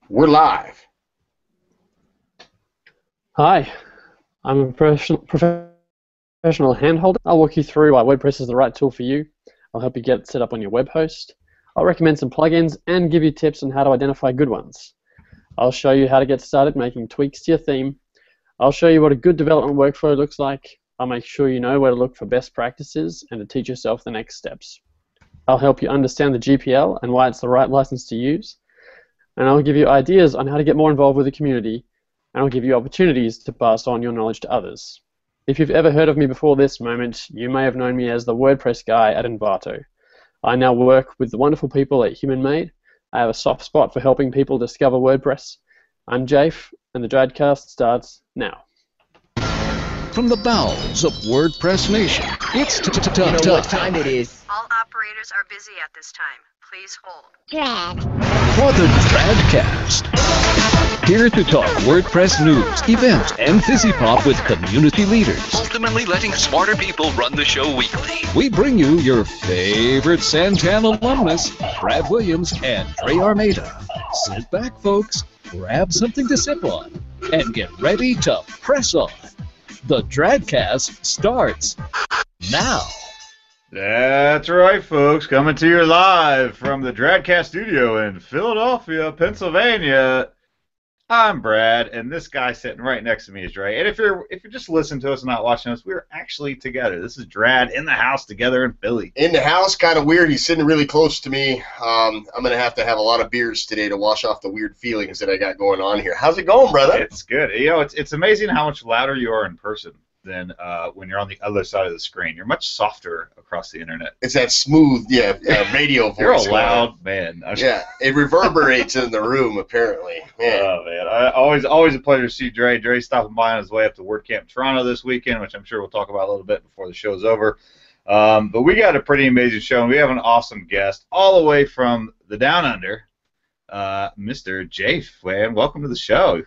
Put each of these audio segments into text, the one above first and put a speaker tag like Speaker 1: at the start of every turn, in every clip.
Speaker 1: We're live.
Speaker 2: Hi, I'm a professional handholder. I'll walk you through why WordPress is the right tool for you. I'll help you get set up on your web host. I'll recommend some plugins and give you tips on how to identify good ones. I'll show you how to get started making tweaks to your theme. I'll show you what a good development workflow looks like. I'll make sure you know where to look for best practices and to teach yourself the next steps. I'll help you understand the GPL and why it's the right license to use. And I'll give you ideas on how to get more involved with the community, and I'll give you opportunities to pass on your knowledge to others. If you've ever heard of me before this moment, you may have known me as the WordPress guy at Envato. I now work with the wonderful people at HumanMade. I have a soft spot for helping people discover WordPress. I'm Jafe, and the Dradcast starts now.
Speaker 3: From the bowels of WordPress Nation, it's
Speaker 4: what time it is.
Speaker 5: All operators are busy at this time. Please hold.
Speaker 3: for the Dradcast. Here to talk WordPress news, events, and fizzy pop with community leaders.
Speaker 6: Ultimately letting smarter people run the show weekly.
Speaker 3: We bring you your favorite Santan alumnus, Brad Williams and Dre Armada. Sit back, folks, grab something to sip on, and get ready to press on. The Dradcast starts now.
Speaker 7: That's right, folks. Coming to you live from the Dradcast studio in Philadelphia, Pennsylvania. I'm Brad, and this guy sitting right next to me is Dre. And if you're just listening to us and not watching us, we're actually together. This is Drad in the house together in Philly.
Speaker 1: In the house, kind of weird. He's sitting really close to me. I'm going to have a lot of beers today to wash off the weird feelings that I got going on here. How's it going, brother?
Speaker 7: It's good. You know, it's amazing how much louder you are in person than when you're on the other side of the screen. You're much softer across the internet.
Speaker 1: It's that smooth, radio voice.
Speaker 7: You're a loud man.
Speaker 1: Yeah, it reverberates in the room, apparently. Man.
Speaker 7: Oh, man. Always a pleasure to see Dre. Dre's stopping by on his way up to WordCamp Toronto this weekend, which I'm sure we'll talk about a little bit before the show's over. But we got a pretty amazing show, and we have an awesome guest all the way from the Down Under, Mr. Jafe, man. Welcome to the show.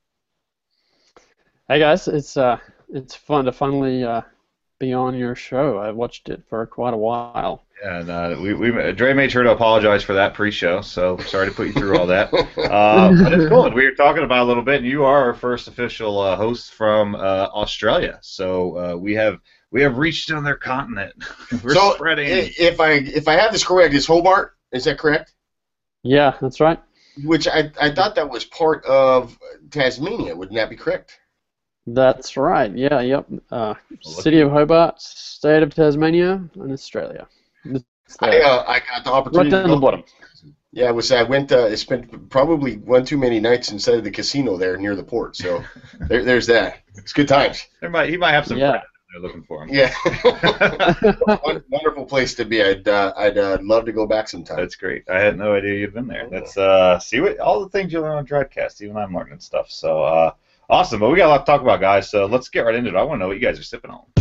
Speaker 2: Hey guys, it's fun to finally be on your show. I watched it for quite a while.
Speaker 7: And Dre made sure to apologize for that pre-show, so sorry to put you through all that. But it's cool. We were talking about it a little bit, and you are our first official host from Australia. So we have reached on their continent. We're spreading.
Speaker 1: If I have this correct, it's Hobart. Is that correct?
Speaker 2: Yeah, that's right.
Speaker 1: Which I thought that was part of Tasmania. Wouldn't that be correct?
Speaker 2: That's right. Yeah, yep. City of Hobart, state of Tasmania, and Australia.
Speaker 1: I got the opportunity.
Speaker 2: Right down the bottom.
Speaker 1: Yeah, I went. I spent probably one too many nights inside of the casino there near the port. So there's that. It's good times.
Speaker 7: He might have some friends they're looking for him.
Speaker 1: Yeah. Wonderful place to be. I'd love to go back sometime.
Speaker 7: That's great. I had no idea you'd been there. Let's see what all the things you learn on Dradcast. Even I'm learning stuff. So awesome. But we got a lot to talk about, guys. So let's get right into it. I want to know what you guys are sipping on.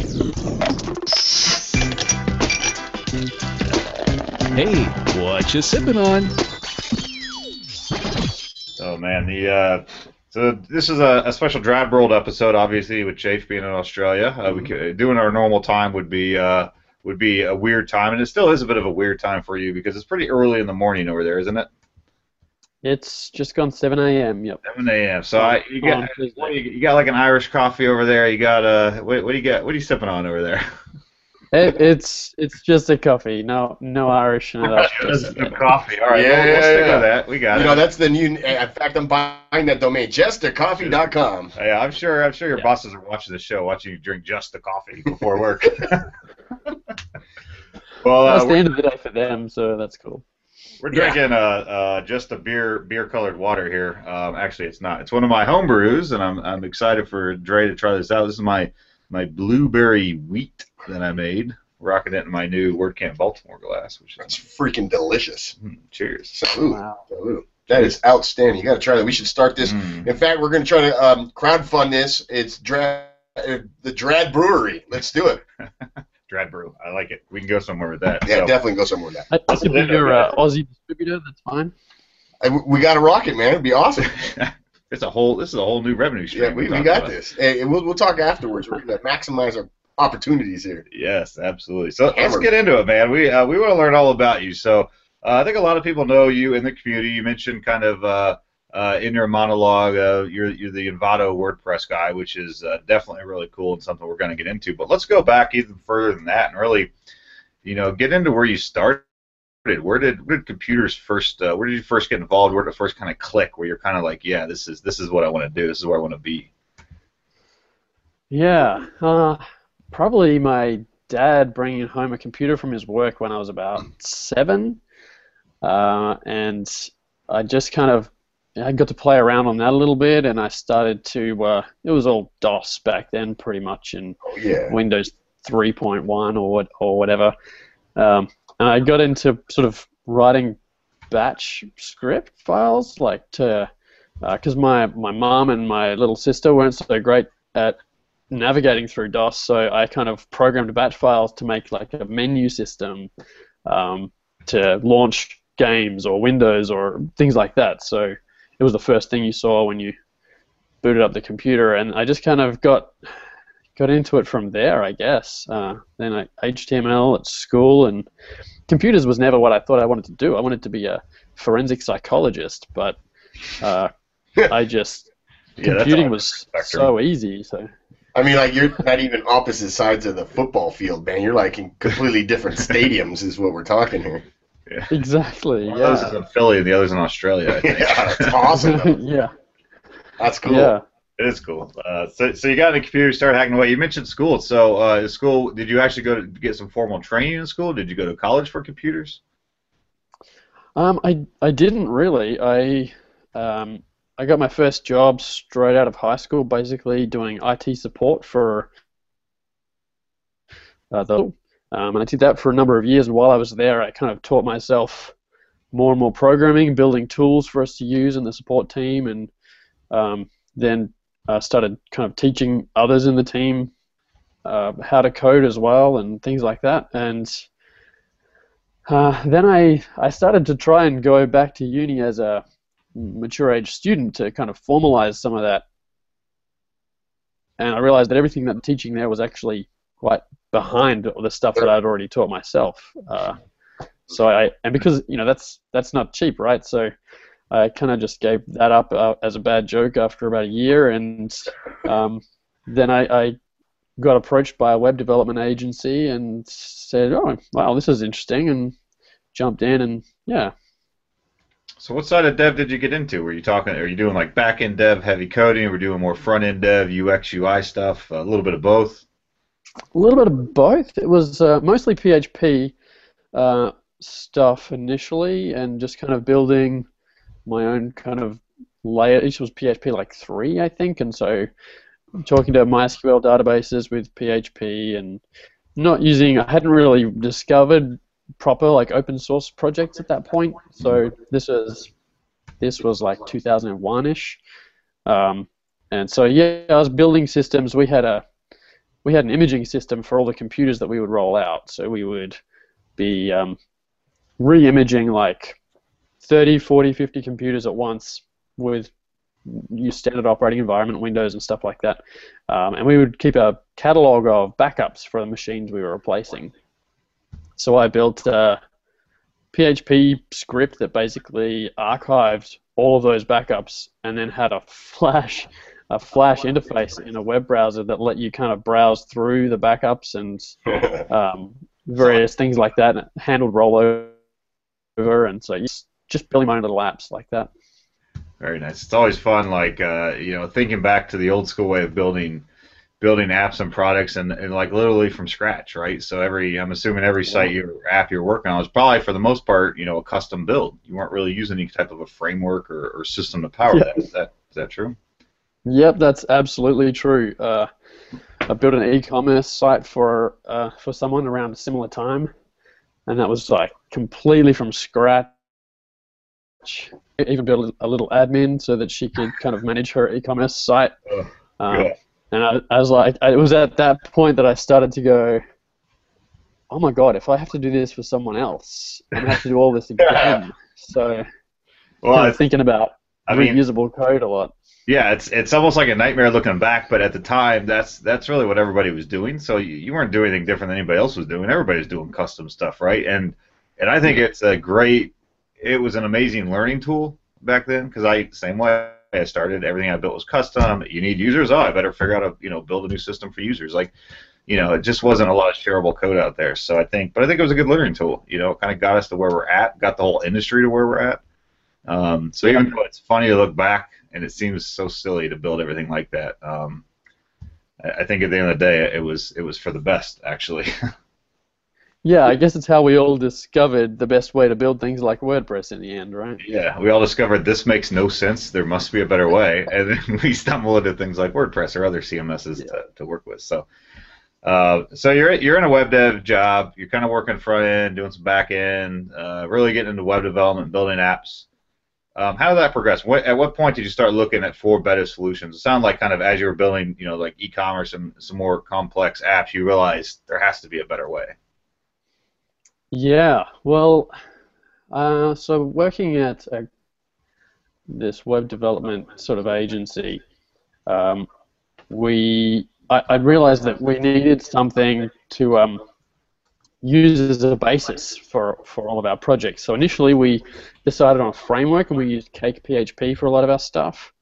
Speaker 3: Hey, what you sipping on?
Speaker 7: Oh man, so this is a special Drad World episode, obviously, with Jafe being in Australia. Doing our normal time would be a weird time, and it still is a bit of a weird time for you because it's pretty early in the morning over there, isn't it?
Speaker 2: It's just gone 7 a.m. Yep.
Speaker 7: 7 a.m. So you got like an Irish coffee over there. You got what do you got? What are you sipping on over there?
Speaker 2: It's just a coffee. No Irish in it.
Speaker 7: Just a coffee. All right. We'll stick with that. We got it.
Speaker 1: You know, that's the new. In fact, I'm buying that domain, justthecoffee.com.
Speaker 7: Yeah, I'm sure your bosses are watching the show, watching you drink just the coffee before work. Well,
Speaker 2: that's the end of the day for them, so that's cool.
Speaker 7: We're drinking just a beer-colored water here. Actually, it's not. It's one of my home brews, and I'm excited for Dre to try this out. This is my blueberry wheat that I made, rocking it in my new WordCamp Baltimore glass.
Speaker 1: That's freaking delicious.
Speaker 7: Cheers.
Speaker 1: Salute. Wow. Salute. That is outstanding. You got to try that. We should start this. In fact, we're going to try to crowdfund this. It's the Drad Brewery. Let's do it.
Speaker 7: Drad Brew. I like it. We can go somewhere with that.
Speaker 1: Yeah, definitely go somewhere with that.
Speaker 2: I could be your Aussie distributor. That's fine.
Speaker 1: We got to rock it, man. It'd be awesome.
Speaker 7: This is a whole new revenue stream.
Speaker 1: Yeah, we got this. Hey, we'll talk afterwards. We're going to maximize our opportunities here.
Speaker 7: Yes, absolutely. So let's get into it, man. We want to learn all about you. So I think a lot of people know you in the community. You mentioned kind of in your monologue, you're the Envato WordPress guy, which is definitely really cool and something we're going to get into. But let's go back even further than that and really, get into where you started. Where did computers first? Where did you first get involved? Where did it first kind of click? Where you're kind of like, yeah, this is what I want to do. This is where I want to be.
Speaker 2: Yeah, probably my dad bringing home a computer from his work when I was about 7, and I just I got to play around on that a little bit, and I started to. It was all DOS back then, pretty much, in Windows 3.1 or whatever. And I got into sort of writing batch script files, like because my mom and my little sister weren't so great at navigating through DOS, so I kind of programmed batch files to make like a menu system to launch games or Windows or things like that. So it was the first thing you saw when you booted up the computer, and I just kind of got into it from there, I guess. Then HTML at school, and computers was never what I thought I wanted to do. I wanted to be a forensic psychologist, but computing was so easy. So
Speaker 1: I mean, like, you're not even opposite sides of the football field, man. You're like in completely different stadiums, is what we're talking here.
Speaker 7: Yeah.
Speaker 2: Exactly.
Speaker 7: One of those is in Philly, and the other's in Australia, I think.
Speaker 1: Yeah, that's awesome.
Speaker 2: Yeah.
Speaker 1: That's cool.
Speaker 2: Yeah.
Speaker 7: It is cool. So you got a computer, started hacking away. You mentioned school. So school, did you actually go to get some formal training in school? Did you go to college for computers?
Speaker 2: I didn't really. I got my first job straight out of high school, basically doing IT support for and I did that for a number of years. And while I was there, I kind of taught myself more and more programming, building tools for us to use in the support team, and then started kind of teaching others in the team how to code as well and things like that. And then I started to try and go back to uni as a mature age student to kind of formalize some of that. And I realized that everything that I'm teaching there was actually quite behind the stuff that I'd already taught myself. And because that's not cheap, right? So I kind of just gave that up as a bad joke after about a year, and then I got approached by a web development agency and said, "Oh, wow, this is interesting," and jumped in, and yeah.
Speaker 7: So what side of dev did you get into? Are you doing like back-end dev, heavy coding, or were you doing more front-end dev, UX, UI stuff, a little bit of both?
Speaker 2: A little bit of both. It was mostly PHP stuff initially, and just kind of building my own kind of layer. Each was PHP like 3, I think, and so talking to MySQL databases with PHP, and I hadn't really discovered proper like open source projects at that point. So this was like 2001-ish, and so I was building systems. We had an imaging system for all the computers that we would roll out. So we would be re-imaging like 30, 40, 50 computers at once with your standard operating environment, Windows and stuff like that. And we would keep a catalog of backups for the machines we were replacing. So I built a PHP script that basically archived all of those backups and then had a flash interface in a web browser that let you kind of browse through the backups and various things like that, and it handled rollover, and so just building my own little apps like that.
Speaker 7: Very nice. It's always fun, like thinking back to the old school way of building apps and products, and like literally from scratch, right? So I'm assuming every site or app you're working on was probably for the most part, a custom build. You weren't really using any type of a framework or system to power that. Is that true?
Speaker 2: Yep, that's absolutely true. I built an e-commerce site for someone around a similar time, and that was like completely from scratch. I even built a little admin so that she could kind of manage her e-commerce site. And I was like, it was at that point that I started to go, oh my god, if I have to do this for someone else, I'm going to have to do all this again. So kind of thinking about reusable code a lot.
Speaker 7: Yeah, it's almost like a nightmare looking back, but at the time, that's really what everybody was doing. So you weren't doing anything different than anybody else was doing. Everybody's doing custom stuff, right? And I think it was an amazing learning tool. back then? Because same way I started, everything I built was custom. You need users. Oh, I better figure out build a new system for users. Like, it just wasn't a lot of shareable code out there. So I think it was a good learning tool. It kind of got us to where we're at, got the whole industry to where we're at. So even though it's funny to look back and it seems so silly to build everything like that, I think at the end of the day it was for the best, actually.
Speaker 2: Yeah, I guess it's how we all discovered the best way to build things like WordPress in the end, right?
Speaker 7: Yeah, we all discovered this makes no sense. There must be a better way, and then we stumble into things like WordPress or other CMSs to work with. So, so you're in a web dev job. You're kind of working front end, doing some back end, really getting into web development, building apps. How did that progress? At what point did you start looking at for better solutions? It sounded like kind of as you were building, like e-commerce and some more complex apps, you realized there has to be a better way.
Speaker 2: Yeah, well, so working at this web development sort of agency, I realized that we needed something to use as a basis for all of our projects. So initially we decided on a framework, and we used Cake PHP for a lot of our stuff.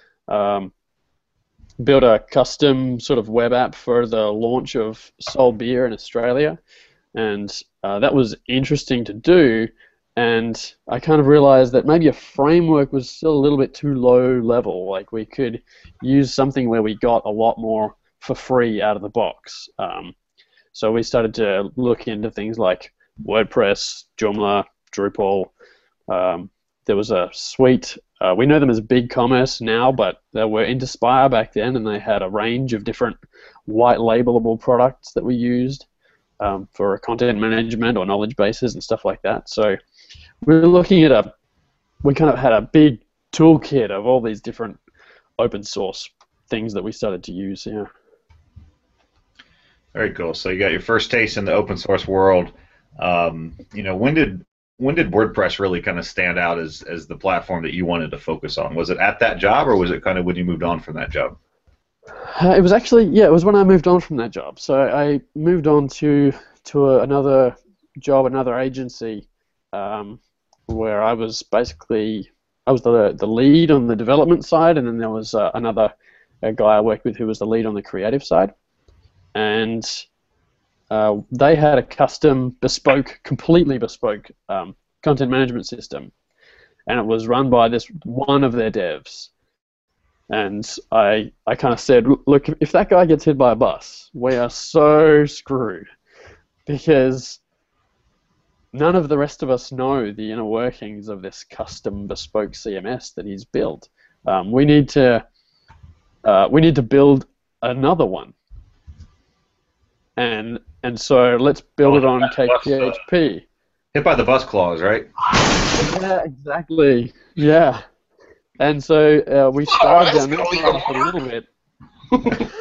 Speaker 2: Built a custom sort of web app for the launch of Sol Beer in Australia, and that was interesting to do, and I kind of realized that maybe a framework was still a little bit too low level. Like, we could use something where we got a lot more for free out of the box. So we started to look into things like WordPress, Joomla, Drupal. There was a suite. We know them as BigCommerce now, but they were Interspire back then, and they had a range of different white labelable products that we used for content management or knowledge bases and stuff like that. So we were looking at we kind of had a big toolkit of all these different open source things that we started to use. Yeah.
Speaker 7: Very cool. So you got your first taste in the open source world. When did WordPress really kind of stand out as the platform that you wanted to focus on? Was it at that job, or was it kind of when you moved on from that job?
Speaker 2: It was actually, it was when I moved on from that job. So I moved on to another job, another agency, where I was basically the lead on the development side, and then there was a guy I worked with who was the lead on the creative side. And they had a custom, completely bespoke content management system, and it was run by one of their devs. And I kind of said, look, if that guy gets hit by a bus, we are so screwed, because none of the rest of us know the inner workings of this custom bespoke CMS that he's built. We need to build another one. And so let's build it on Cake PHP.
Speaker 7: Hit by the bus clause, right?
Speaker 2: Yeah, exactly. Yeah. And so we started down that path a little bit.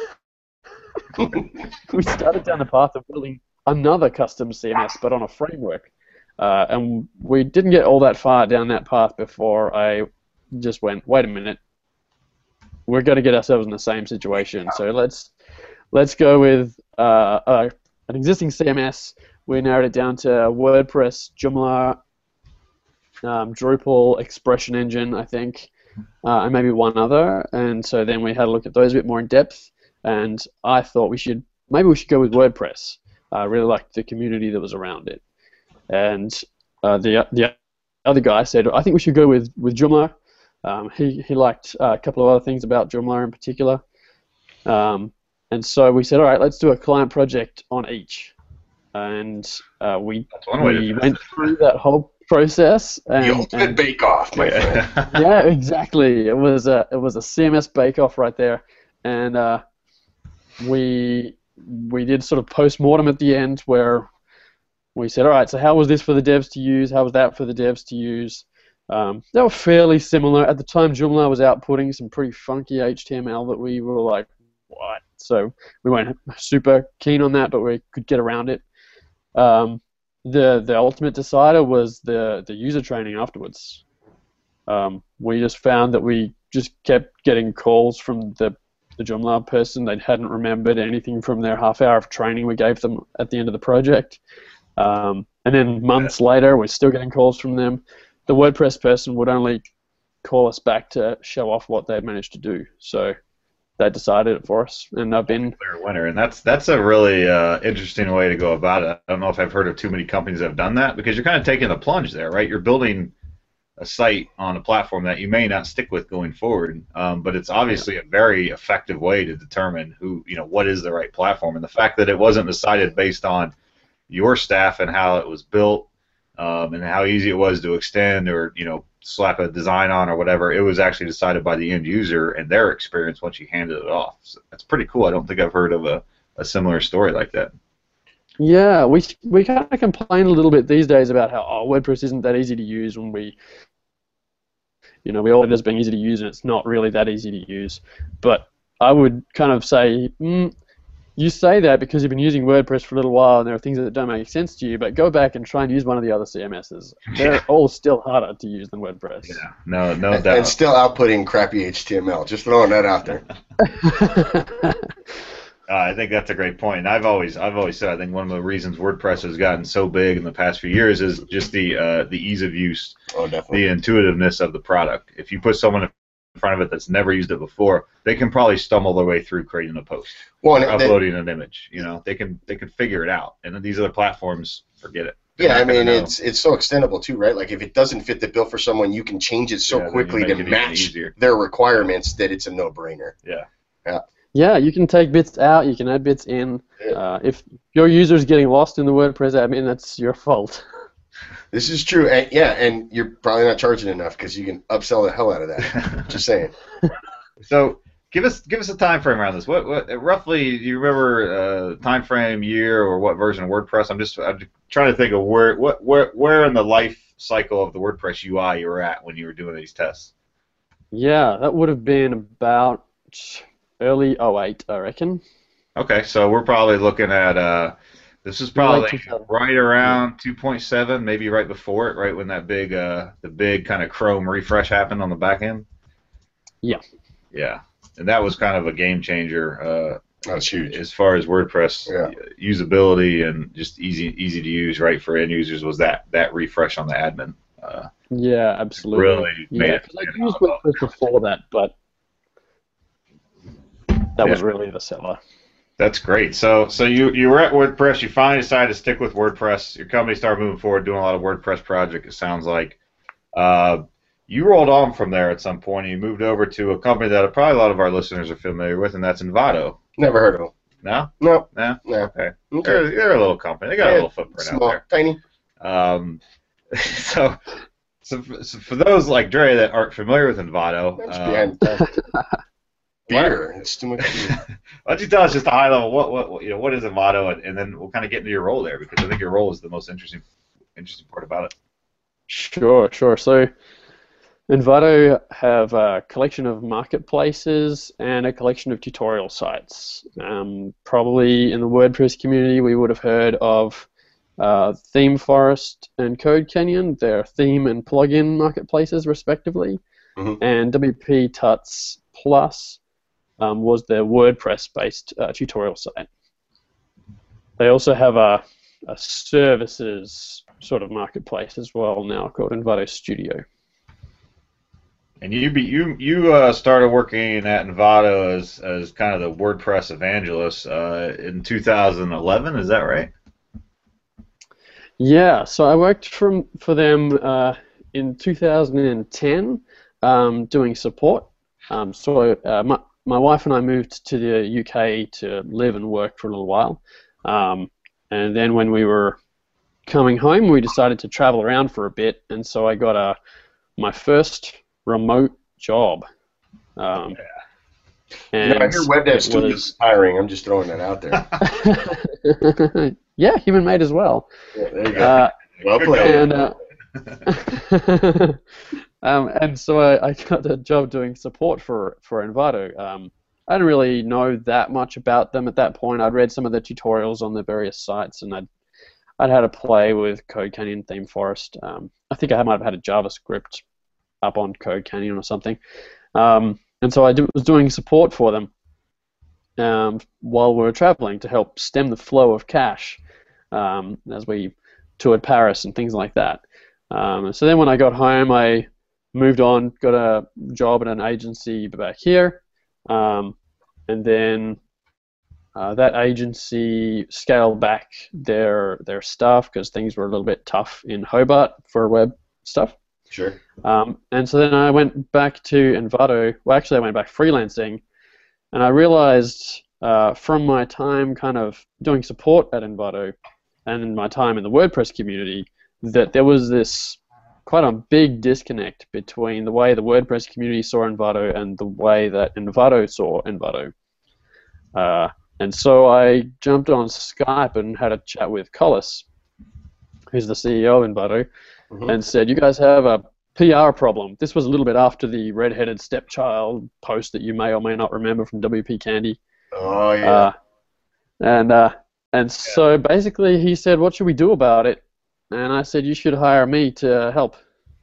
Speaker 2: We started down the path of building another custom CMS, but on a framework. And we didn't get all that far down that path before I just went, wait a minute, we're going to get ourselves in the same situation. So let's go with an existing CMS. We narrowed it down to WordPress, Joomla, Drupal, Expression Engine, I think, and maybe one other. And so then we had a look at those a bit more in depth, and I thought we should go with WordPress. I really liked the community that was around it. And the other guy said, I think we should go with Joomla. He liked a couple of other things about Joomla in particular. And so we said, all right, let's do a client project on each. And we went through that whole process. And,
Speaker 1: the ultimate bake-off, my friend.
Speaker 2: Yeah, exactly. It was a CMS bake-off right there. And we did sort of post-mortem at the end, where we said, all right, so how was this for the devs to use? How was that for the devs to use? They were fairly similar. At the time, Joomla was outputting some pretty funky HTML that we were like, what? So we weren't super keen on that, but we could get around it. The ultimate decider was the user training afterwards. We just found that we just kept getting calls from the Joomla person. They hadn't remembered anything from their half hour of training we gave them at the end of the project. And then months later, we're still getting calls from them. The WordPress person would only call us back to show off what they'd managed to do. So they decided it for us, and I've been
Speaker 7: Clear winner, and that's a really interesting way to go about it. I don't know if I've heard of too many companies that have done that, because you're kind of taking the plunge there, right? You're building a site on a platform that you may not stick with going forward, but it's obviously a very effective way to determine what is the right platform, and the fact that it wasn't decided based on your staff and how it was built, and how easy it was to extend or slap a design on or whatever. It was actually decided by the end user and their experience once you handed it off. So that's pretty cool. I don't think I've heard of a similar story like that.
Speaker 2: Yeah, we kind of complain a little bit these days about how WordPress isn't that easy to use when we all it as being easy to use, and it's not really that easy to use. But I would kind of say, you say that because you've been using WordPress for a little while and there are things that don't make sense to you, but go back and try and use one of the other CMSs. They're all still harder to use than WordPress.
Speaker 7: Yeah, no doubt.
Speaker 1: And still outputting crappy HTML. Just throwing that out there.
Speaker 7: I think that's a great point. And I've always said I think one of the reasons WordPress has gotten so big in the past few years is just the ease of use,
Speaker 1: definitely.
Speaker 7: the intuitiveness of the product. If you put someone in front of it that's never used it before, they can probably stumble their way through creating a post, or uploading an image. They can figure it out. And then these other platforms, forget it.
Speaker 1: Yeah, I mean, it's so extendable too, right? Like if it doesn't fit the bill for someone, you can change it so quickly to match their requirements that it's a no-brainer.
Speaker 7: Yeah.
Speaker 2: Yeah, you can take bits out, you can add bits in. If your user's getting lost in the WordPress admin, that's your fault.
Speaker 1: This is true, and you're probably not charging enough because you can upsell the hell out of that. Just saying.
Speaker 7: So give us a time frame around this. What roughly do you remember time frame, year, or what version of WordPress? I'm trying to think of where in the life cycle of the WordPress UI you were at when you were doing these tests.
Speaker 2: Yeah, that would have been about early 08, I reckon.
Speaker 7: Okay, so we're probably looking at this is probably right around 2.7, maybe right before it, right when that the big kind of Chrome refresh happened on the back end.
Speaker 2: Yeah.
Speaker 7: Yeah, and that was kind of a game changer.
Speaker 1: That's huge
Speaker 7: as far as WordPress usability and just easy to use, right, for end users. Was that refresh on the admin?
Speaker 2: Yeah, absolutely.
Speaker 7: Really made it.
Speaker 2: I used WordPress before that, but that was really the seller.
Speaker 7: That's great. So you were at WordPress. You finally decided to stick with WordPress. Your company started moving forward, doing a lot of WordPress projects. It sounds like you rolled on from there at some point, and you moved over to a company that probably a lot of our listeners are familiar with, and that's Envato.
Speaker 1: Never heard of them.
Speaker 7: No?
Speaker 1: No.
Speaker 7: No?
Speaker 1: No.
Speaker 7: Okay. They're a little company. They got a little footprint
Speaker 1: small,
Speaker 7: out
Speaker 1: there.
Speaker 7: Tiny. So for those like Dre that aren't familiar with Envato,
Speaker 1: beer. It's too much beer.
Speaker 7: Why don't you tell us just a high level what is Envato, and then we'll kind of get into your role there, because I think your role is the most interesting part about it.
Speaker 2: Sure. So Envato have a collection of marketplaces and a collection of tutorial sites. Probably in the WordPress community, we would have heard of ThemeForest and CodeCanyon. They're theme and plugin marketplaces, respectively. Mm-hmm. And WP Tuts Plus was their WordPress-based tutorial site. They also have a services sort of marketplace as well now called Envato Studio.
Speaker 7: And you started working at Envato as kind of the WordPress evangelist in 2011, is that right?
Speaker 2: Yeah, so I worked for them in 2010 doing support. So my wife and I moved to the UK to live and work for a little while. And then when we were coming home, we decided to travel around for a bit, and so I got my first remote job.
Speaker 1: And I hear web dev students hiring. I'm just throwing that out
Speaker 2: there. Yeah, human made as well.
Speaker 1: Yeah, there you go. Well played.
Speaker 2: And so I got a job doing support for Envato. I didn't really know that much about them at that point. I'd read some of the tutorials on the various sites, and I'd had a play with CodeCanyon, ThemeForest. I think I might have had a JavaScript up on CodeCanyon or something. And so I was doing support for them while we were traveling to help stem the flow of cash as we toured Paris and things like that. So then when I got home, I moved on, got a job at an agency back here, and then that agency scaled back their staff because things were a little bit tough in Hobart for web stuff.
Speaker 1: Sure.
Speaker 2: And so then I went back to Envato. Well, actually, I went back freelancing, and I realized from my time kind of doing support at Envato and in my time in the WordPress community that there was this quite a big disconnect between the way the WordPress community saw Envato and the way that Envato saw Envato. And so I jumped on Skype and had a chat with Collis, who's the CEO of Envato, and said, you guys have a PR problem. This was a little bit after the redheaded stepchild post that you may or may not remember from WP Candy.
Speaker 1: Oh, yeah.
Speaker 2: And so basically he said, what should we do about it? And I said, you should hire me to help.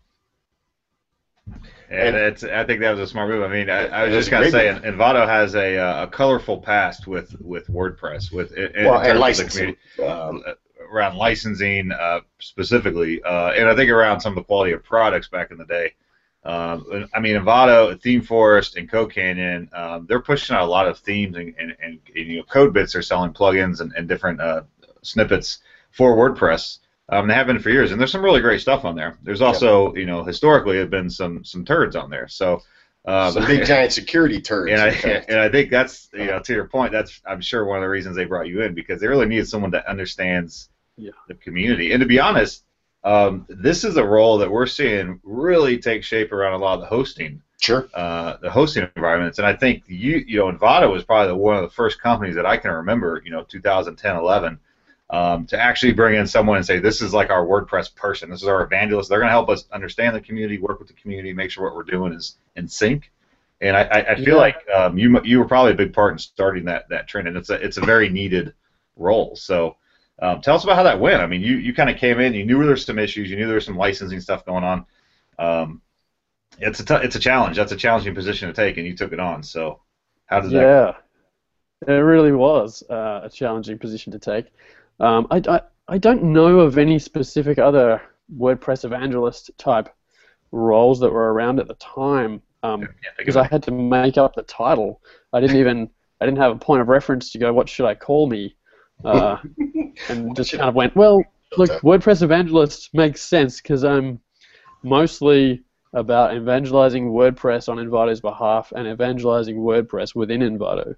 Speaker 7: And I think that was a smart move. I mean, I was just going to say, Envato has a colorful past with WordPress, and licensing. Around licensing specifically, and I think around some of the quality of products back in the day. I mean, Envato, ThemeForest, and CodeCanyon, they're pushing out a lot of themes and CodeBits are selling plugins and different snippets for WordPress. They have been for years, and there's some really great stuff on there. There's also, historically, have been some turds on there. So
Speaker 1: some big giant security turds.
Speaker 7: And I think that's, to your point, that's I'm sure one of the reasons they brought you in, because they really needed someone that understands the community. And to be honest, this is a role that we're seeing really take shape around a lot of the hosting.
Speaker 1: Sure.
Speaker 7: The hosting environments, and I think Envato was probably one of the first companies that I can remember, 2010, 11. To actually bring in someone and say, this is like our WordPress person, this is our evangelist, they're going to help us understand the community, work with the community, make sure what we're doing is in sync. And I feel like you were probably a big part in starting that trend, and it's a very needed role. So tell us about how that went. I mean, you kind of came in, you knew there were some issues, you knew there was some licensing stuff going on. It's a challenge. That's a challenging position to take, and you took it on. So how did that go?
Speaker 2: It really was a challenging position to take. I don't know of any specific other WordPress evangelist type roles that were around at the time because I had to make up the title. I didn't have a point of reference to go, what should I call me? And just kind of went, well, look, WordPress evangelist makes sense because I'm mostly about evangelizing WordPress on Envato's behalf and evangelizing WordPress within Envato.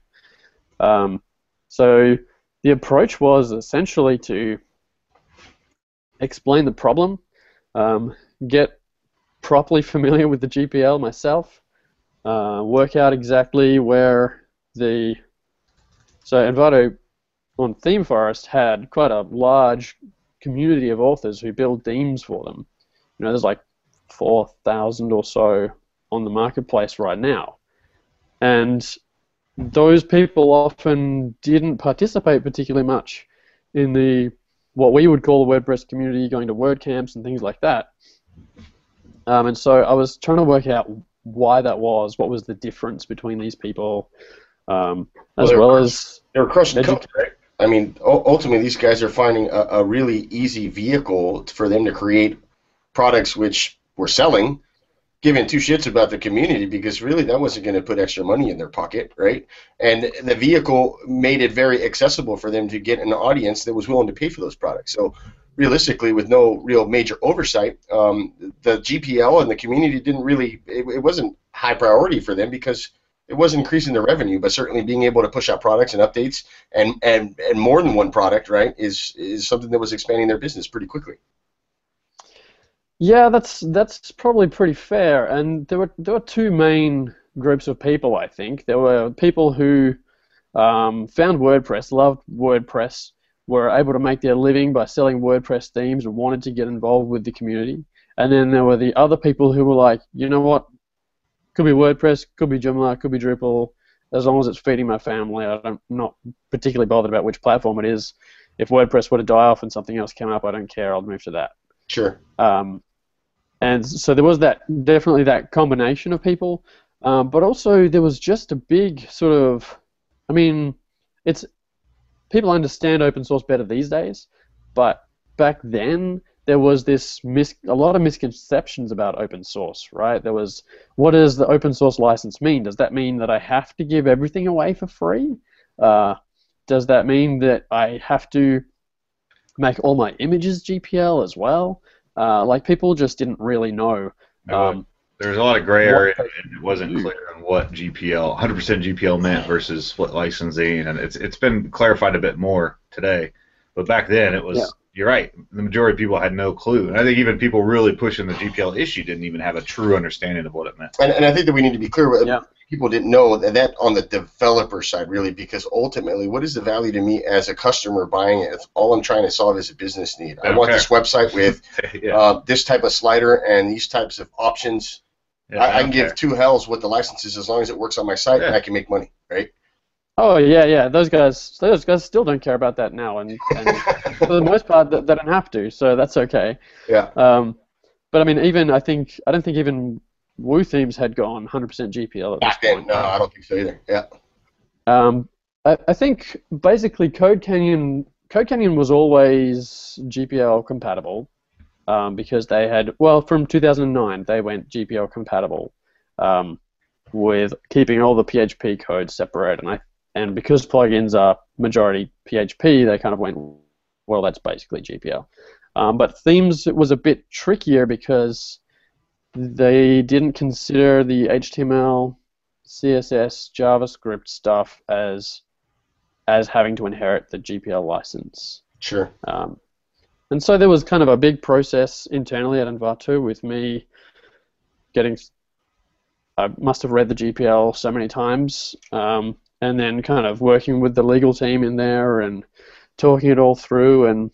Speaker 2: So the approach was essentially to explain the problem, get properly familiar with the GPL myself, work out exactly where So Envato on ThemeForest had quite a large community of authors who build themes for them. There's like 4,000 or so on the marketplace right now. And those people often didn't participate particularly much in what we would call the WordPress community, going to WordCamps and things like that. And so I was trying to work out why that was, what was the difference between these people, they
Speaker 1: were crushing code, right? I mean, ultimately, these guys are finding a really easy vehicle for them to create products which were selling, giving two shits about the community, because really that wasn't going to put extra money in their pocket, right? And the vehicle made it very accessible for them to get an audience that was willing to pay for those products. So realistically, with no real major oversight, the GPL and the community didn't really, it wasn't high priority for them because it wasn't increasing their revenue, but certainly being able to push out products and updates and more than one product, right, is something that was expanding their business pretty quickly.
Speaker 2: Yeah, that's probably pretty fair. And there were two main groups of people, I think. There were people who found WordPress, loved WordPress, were able to make their living by selling WordPress themes and wanted to get involved with the community. And then there were the other people who were like, you know what, could be WordPress, could be Joomla, could be Drupal, as long as it's feeding my family. I'm not particularly bothered about which platform it is. If WordPress were to die off and something else came up, I don't care, I'll move to that.
Speaker 1: Sure.
Speaker 2: And so there was definitely that combination of people, but also there was just a big sort of, I mean, people understand open source better these days, but back then there was a lot of misconceptions about open source, right? There was, what does the open source license mean? Does that mean that I have to give everything away for free? Does that mean that I have to make all my images GPL as well? Like, people just didn't really know.
Speaker 7: There's a lot of gray area, and it wasn't clear on what GPL, 100% GPL meant versus split licensing, and it's been clarified a bit more today. But back then, it was, you're right, the majority of people had no clue. And I think even people really pushing the GPL issue didn't even have a true understanding of what it meant.
Speaker 1: And I think that we need to be clear with people didn't know that on the developer side, really, because ultimately, what is the value to me as a customer buying it? If all I'm trying to solve is a business need. I want this website with this type of slider and these types of options. I can give two hells what the license is as long as it works on my site and I can make money, right?
Speaker 2: Oh yeah. Those guys still don't care about that now, and for the most part, they don't have to, so that's okay.
Speaker 1: Yeah.
Speaker 2: But I mean, I don't think even Woo Themes had gone 100% GPL at this point.
Speaker 1: No, I don't think so either. Yeah.
Speaker 2: I think basically Code Canyon was always GPL compatible, because they had, from 2009 they went GPL compatible, with keeping all the PHP code separate, and because plugins are majority PHP, they kind of went, well, that's basically GPL. But Themes was a bit trickier because they didn't consider the HTML, CSS, JavaScript stuff as having to inherit the GPL license.
Speaker 1: Sure.
Speaker 2: And so there was kind of a big process internally at Envato with me I must have read the GPL so many times, and then kind of working with the legal team in there and talking it all through, and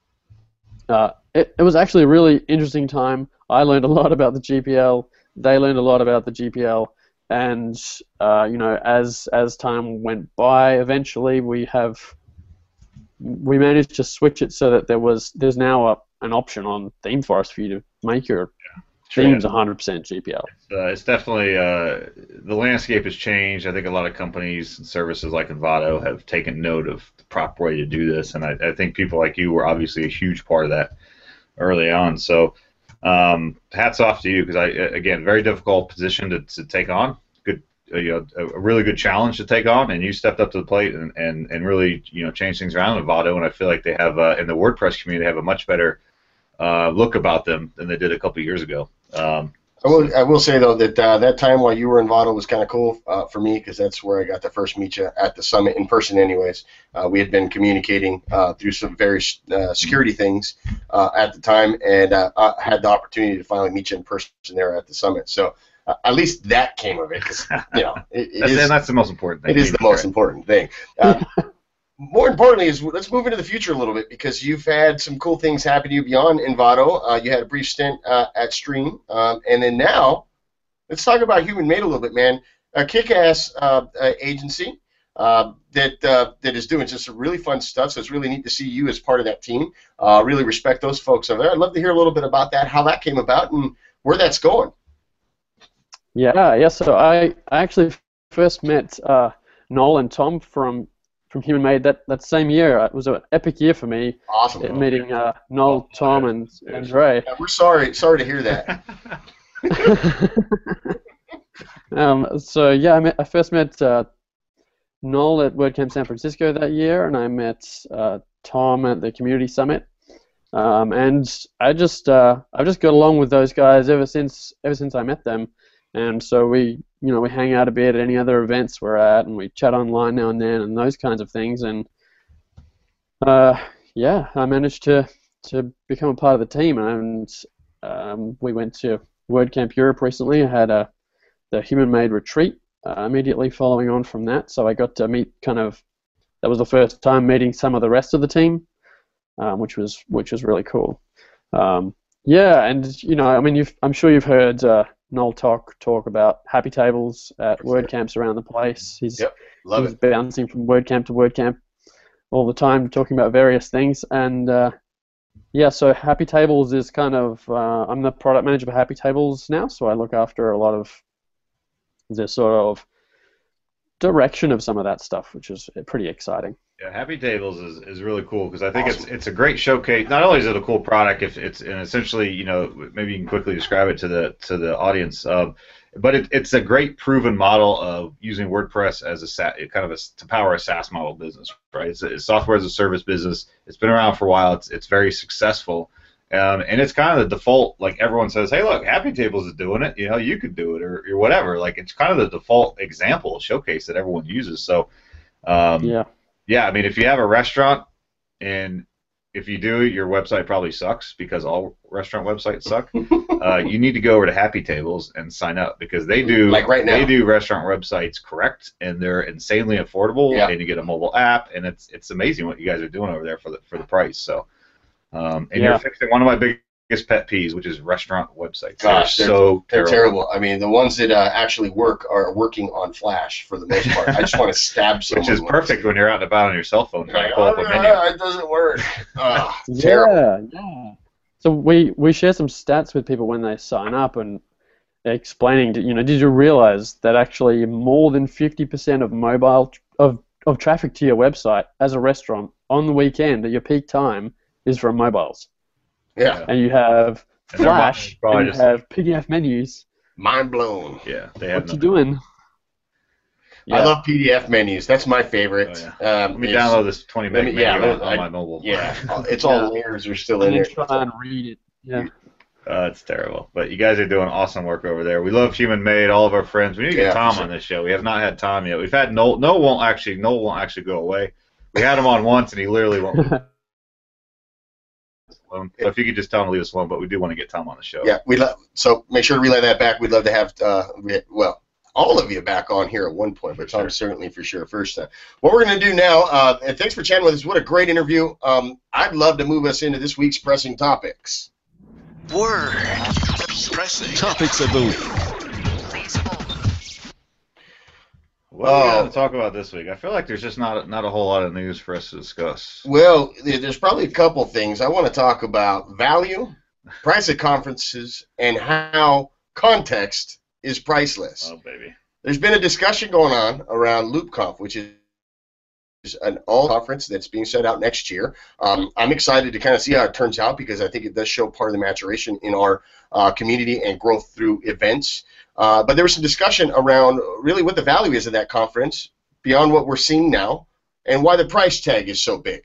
Speaker 2: it was actually a really interesting time. I learned a lot about the GPL. They learned a lot about the GPL, and as time went by, eventually we managed to switch it so that there's now an option on ThemeForest for you to make your themes 100% GPL.
Speaker 7: It's definitely the landscape has changed. I think a lot of companies and services like Envato have taken note of the proper way to do this, and I think people like you were obviously a huge part of that early on. So hats off to you, because again, very difficult position to take on. Good, a really good challenge to take on, and you stepped up to the plate and really changed things around in Envato. And I feel like they have in the WordPress community, they have a much better look about them than they did a couple of years ago.
Speaker 1: I will say, though, that that time while you were in Envato was kind of cool for me, because that's where I got to first meet you at the summit in person anyways. We had been communicating through some various security things at the time, and I had the opportunity to finally meet you in person there at the summit. So at least that came of it, 'cause,
Speaker 7: that's the most important thing.
Speaker 1: It is the most important thing. More importantly, let's move into the future a little bit, because you've had some cool things happen to you beyond Envato. You had a brief stint at Stream, and then now, let's talk about Human Made a little bit, man. A kick-ass agency that is doing just some really fun stuff, so it's really neat to see you as part of that team. Really respect those folks over there. I'd love to hear a little bit about that, how that came about, and where that's going.
Speaker 2: Yeah. So I actually first met Noel and Tom from Human Made that same year. It was an epic year for me.
Speaker 1: Awesome.
Speaker 2: Meeting Noel, Tom, and Ray.
Speaker 1: Yeah, we're sorry to hear that.
Speaker 2: So yeah, I first met Noel at WordCamp San Francisco that year, and I met Tom at the Community Summit. And I've just got along with those guys ever since I met them. And so we hang out a bit at any other events we're at, and we chat online now and then, and those kinds of things. And I managed to become a part of the team. And we went to WordCamp Europe recently. I had the Human Made retreat immediately following on from that. So I got to meet that was the first time meeting some of the rest of the team, which was really cool. And I'm sure you've heard Noel talk about happy tables at WordCamps around the place. He's bouncing from WordCamp to WordCamp all the time, talking about various things. And so Happy Tables is kind of I'm the product manager for Happy Tables now, so I look after a lot of the sort of direction of some of that stuff, which is pretty exciting.
Speaker 7: Yeah, Happy Tables is really cool because I think it's a great showcase. Not only is it a cool product, if it's and essentially, you know, maybe you can quickly describe it to the audience, but it's a great proven model of using WordPress as to power a SaaS model business, right? It's a software as a service business. It's been around for a while. It's very successful. And it's kind of the default, like everyone says, hey, look, Happy Tables is doing it, you know, you could do it or whatever. Like it's kind of the default example, showcase that everyone uses. So, yeah, I mean, if you have a restaurant and if you do, your website probably sucks because all restaurant websites suck. You need to go over to Happy Tables and sign up because they do,
Speaker 1: like right now,
Speaker 7: they do restaurant websites correct and they're insanely affordable. And you get a mobile app and it's amazing what you guys are doing over there for the price. So. And you're fixing one of my biggest pet peeves, which is restaurant websites.
Speaker 1: Gosh,
Speaker 7: they're
Speaker 1: terrible. I mean, the ones that actually work are working on Flash for the most part. I just want to stab someone.
Speaker 7: Which is perfect when you're out and about on your cell phone.
Speaker 1: Like, it doesn't work. Terrible.
Speaker 2: Yeah. So we share some stats with people when they sign up and explaining, you know, did you realize that actually more than 50% of mobile of traffic to your website as a restaurant on the weekend at your peak time is from mobiles.
Speaker 1: Yeah.
Speaker 2: And you have Flash, and you have PDF menus.
Speaker 1: Mind blown.
Speaker 7: Yeah, they have.
Speaker 2: What you doing?
Speaker 1: Yeah. I love PDF menus. That's my favorite.
Speaker 7: Oh, yeah. Let me download this 20 meg menu on my mobile.
Speaker 1: Yeah, it's all layers are still in there.
Speaker 2: Try and read it. Yeah.
Speaker 7: It's terrible. But you guys are doing awesome work over there. We love Human Made, all of our friends. We need to get Tom on this show. We have not had Tom yet. We've had Noel. Noel won't actually go away. We had him on once, and he literally won't. So if you could just tell him to leave us alone, but we do want to get Tom on the show.
Speaker 1: Yeah, so make sure to relay that back. We'd love to have, all of you back on here at one point, but Tom certainly for sure first time. What we're going to do now, and thanks for chatting with us. What a great interview. I'd love to move us into this week's pressing topics.
Speaker 6: Word. Pressing
Speaker 3: topics of the week.
Speaker 5: Please hold.
Speaker 7: What are we going to talk about this week? I feel like there's just not a whole lot of news for us to discuss.
Speaker 1: Well, there's probably a couple things. I want to talk about value, price of conferences, and how context is priceless.
Speaker 7: Oh, baby.
Speaker 1: There's been a discussion going on around LoopConf, which is an all-conference that's being set out next year. I'm excited to kind of see how it turns out because I think it does show part of the maturation in our community and growth through events. But there was some discussion around really what the value is of that conference beyond what we're seeing now and why the price tag is so big.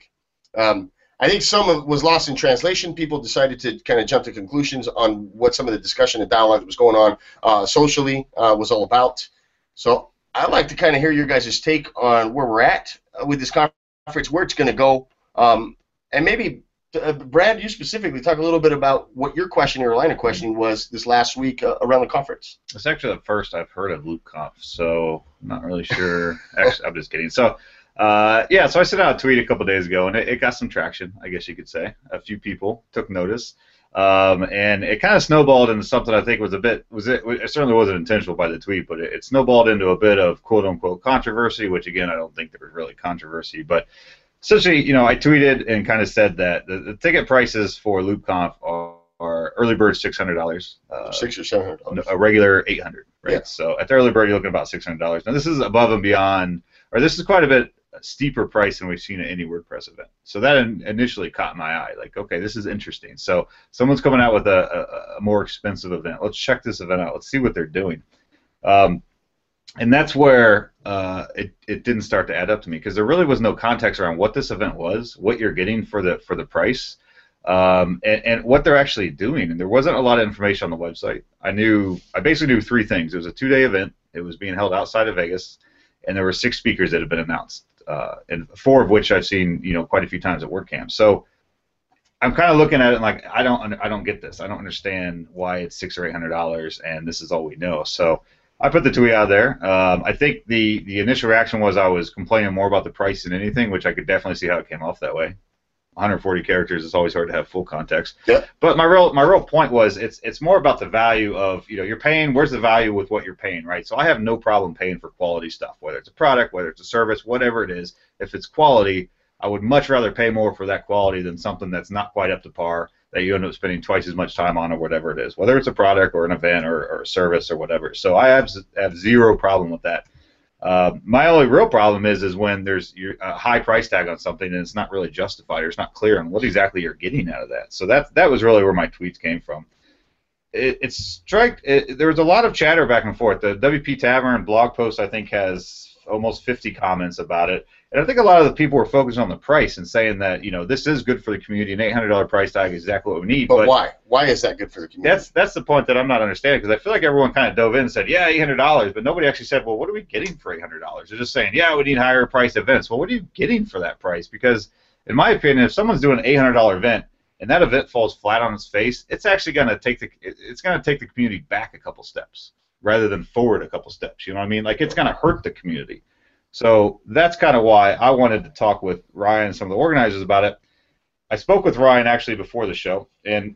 Speaker 1: I think some of it was lost in translation. People decided to kind of jump to conclusions on what some of the discussion and dialogue that was going on socially was all about. So I'd like to kind of hear your guys' take on where we're at with this conference, where it's going to go, and maybe, Brad, you specifically talk a little bit about what your question or line of questioning was this last week around the conference.
Speaker 7: It's actually the first I've heard of LoopConf, so I'm not really sure. Actually, I'm just kidding. So, so I sent out a tweet a couple days ago, and it got some traction, I guess you could say. A few people took notice. And it kind of snowballed into something I think it certainly wasn't intentional by the tweet, but it snowballed into a bit of quote-unquote controversy, which, again, I don't think there was really controversy. But essentially, you know, I tweeted and kind of said that the ticket prices for LoopConf are early bird $600. $600 or $700. A regular $800, right? Yeah. So at the early bird, you're looking at about $600. Now, this is above and beyond, or this is quite a bit steeper price than we've seen at any WordPress event. So that initially caught my eye. Like, okay, this is interesting. So someone's coming out with a more expensive event. Let's check this event out. Let's see what they're doing. And that's where it didn't start to add up to me because there really was no context around what this event was, what you're getting for the price, and what they're actually doing. And there wasn't a lot of information on the website. I basically knew three things. It was a 2-day event. It was being held outside of Vegas, and there were 6 speakers that had been announced. And 4 of which I've seen, you know, quite a few times at WordCamp. So I'm kind of looking at it and like I don't get this. I don't understand why it's $600 or $800 and this is all we know. So I put the tweet out there. I think the initial reaction was I was complaining more about the price than anything, which I could definitely see how it came off that way. 140 characters, it's always hard to have full context.
Speaker 1: Yep.
Speaker 7: But my real point was it's more about the value of, you know, you're paying, where's the value with what you're paying, right? So I have no problem paying for quality stuff, whether it's a product, whether it's a service, whatever it is. If it's quality, I would much rather pay more for that quality than something that's not quite up to par that you end up spending twice as much time on or whatever it is, whether it's a product or an event or a service or whatever. So I have zero problem with that. My only real problem is when there's a high price tag on something and it's not really justified or it's not clear on what exactly you're getting out of that. So that was really where my tweets came from. There was a lot of chatter back and forth. The WP Tavern blog post, I think, has almost 50 comments about it. And I think a lot of the people were focused on the price and saying that, this is good for the community. An $800 price tag is exactly what we need.
Speaker 1: But why? Why is that good for the community?
Speaker 7: That's the point that I'm not understanding, because I feel like everyone kind of dove in and said, yeah, $800, but nobody actually said, well, what are we getting for $800? They're just saying, yeah, we need higher price events. Well, what are you getting for that price? Because, in my opinion, if someone's doing an $800 event and that event falls flat on its face, it's actually going to take the community back a couple steps rather than forward a couple steps. You know what I mean? Like, it's going to hurt the community. So that's kind of why I wanted to talk with Ryan and some of the organizers about it. I spoke with Ryan actually before the show, and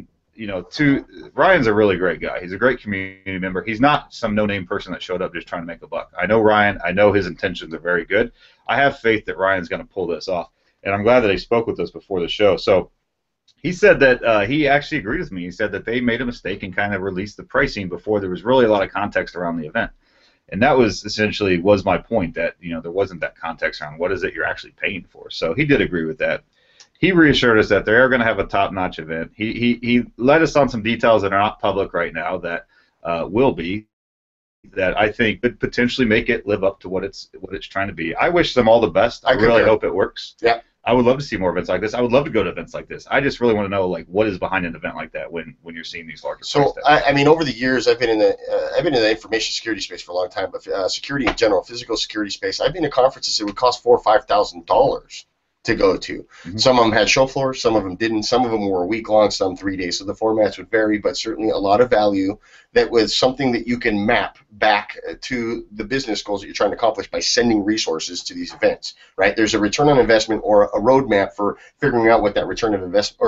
Speaker 7: Ryan's a really great guy. He's a great community member. He's not some no-name person that showed up just trying to make a buck. I know Ryan. I know his intentions are very good. I have faith that Ryan's going to pull this off, and I'm glad that he spoke with us before the show. So he said that he actually agreed with me. He said that they made a mistake and kind of released the pricing before there was really a lot of context around the event. And that was essentially my point, that there wasn't that context around what is it you're actually paying for. So he did agree with that. He reassured us that they are going to have a top-notch event. He led us on some details that are not public right now that will be, that I think could potentially make it live up to what it's trying to be. I wish them all the best. I really hope it works.
Speaker 1: Yeah.
Speaker 7: I would love to see more events like this. I would love to go to events like this. I just really want to know what is behind an event like that when you're seeing these larger.
Speaker 1: So I mean, over the years, I've been in the information security space for a long time, but security in general, physical security space. I've been to conferences that would cost $4,000 or $5,000 to go to. Mm-hmm. Some of them had show floors, some of them didn't. Some of them were a week long, some 3 days. So the formats would vary, but certainly a lot of value that was something that you can map back to the business goals that you're trying to accomplish by sending resources to these events, right? There's a return on investment or a roadmap for figuring out what that return of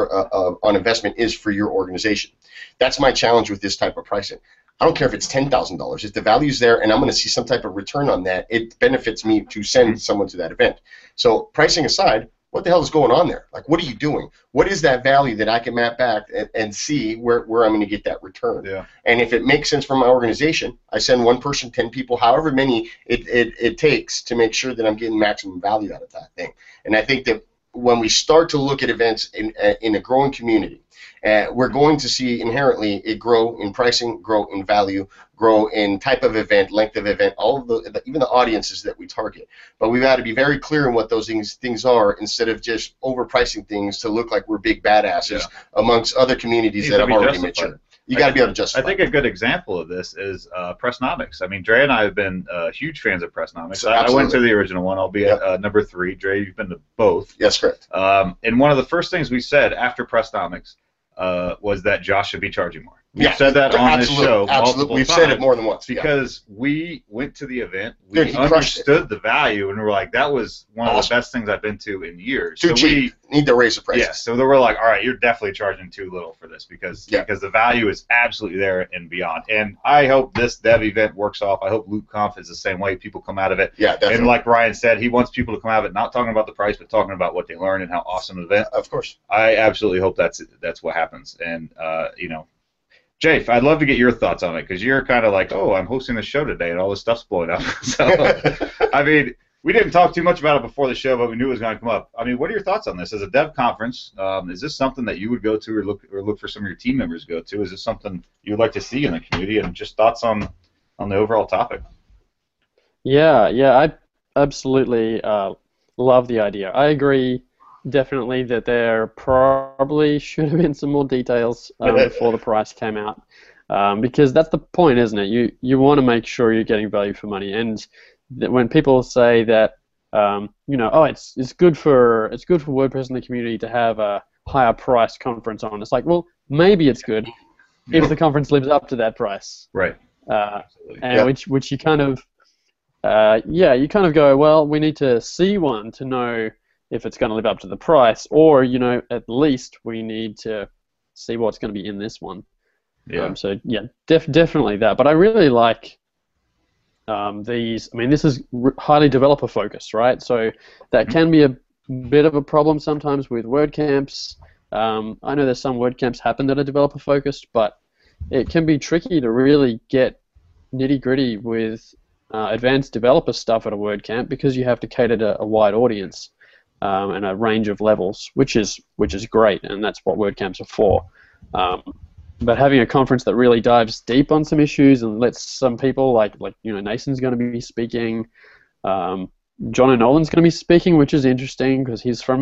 Speaker 1: on investment is for your organization. That's my challenge with this type of pricing. I don't care if it's $10,000. If the value's there and I'm going to see some type of return on that, it benefits me to send someone to that event. So pricing aside, what the hell is going on there? Like, what are you doing? What is that value that I can map back and see where I'm going to get that return?
Speaker 7: Yeah.
Speaker 1: And if it makes sense for my organization, I send one person, 10 people, however many it takes to make sure that I'm getting maximum value out of that thing. And I think that when we start to look at events in a growing community, we're going to see inherently it grow in pricing, grow in value, grow in type of event, length of event, all of even the audiences that we target. But we've got to be very clear in what those things are instead of just overpricing things to look like we're big badasses amongst other communities that have already matured. You got to be able to justify.
Speaker 7: I think a good example of this is Pressnomics. I mean, Dre and I have been huge fans of Pressnomics.
Speaker 1: So,
Speaker 7: I went to the original one, albeit number 3. Dre, you've been to both.
Speaker 1: Yes, correct.
Speaker 7: And one of the first things we said after Pressnomics was that Josh should be charging more. We've said that on this show multiple
Speaker 1: We've
Speaker 7: times
Speaker 1: said it more than once.
Speaker 7: because we went to the event, we understood the value, and we were like, that was one of the best things I've been to in years.
Speaker 1: Too cheap. Need to raise the price.
Speaker 7: Yeah, so they were like, all right, you're definitely charging too little for this because the value is absolutely there and beyond. And I hope this dev event works off. I hope LootConf is the same way. People come out of it.
Speaker 1: Yeah, definitely.
Speaker 7: And like Ryan said, he wants people to come out of it not talking about the price, but talking about what they learned and how awesome the event.
Speaker 1: Of course.
Speaker 7: I absolutely hope that's what happens. And, Jay, I'd love to get your thoughts on it because you're kind of like, oh, I'm hosting the show today and all this stuff's blowing up. So, I mean, we didn't talk too much about it before the show, but we knew it was going to come up. I mean, what are your thoughts on this? As a dev conference, is this something that you would go to or look for some of your team members to go to? Is this something you would like to see in the community? And just thoughts on the overall topic.
Speaker 2: Yeah, I absolutely love the idea. I agree definitely that there probably should have been some more details before the price came out, because that's the point, isn't it? You want to make sure you're getting value for money, and when people say that, it's good for WordPress in the community to have a higher price conference on, it's like, well, maybe it's good if the conference lives up to that price,
Speaker 7: right?
Speaker 2: And which you kind of, you kind of go, well, we need to see one to know if it's going to live up to the price, or at least we need to see what's going to be in this one.
Speaker 7: Yeah.
Speaker 2: Definitely that. But I really like these. I mean, this is highly developer focused, right? So that can be a bit of a problem sometimes with WordCamps. I know there's some WordCamps happen that are developer focused, but it can be tricky to really get nitty gritty with advanced developer stuff at a WordCamp because you have to cater to a wide audience and a range of levels, which is great, and that's what WordCamps are for. But having a conference that really dives deep on some issues and lets some people like Nathan's going to be speaking, John O'Nolan's going to be speaking, which is interesting because he's from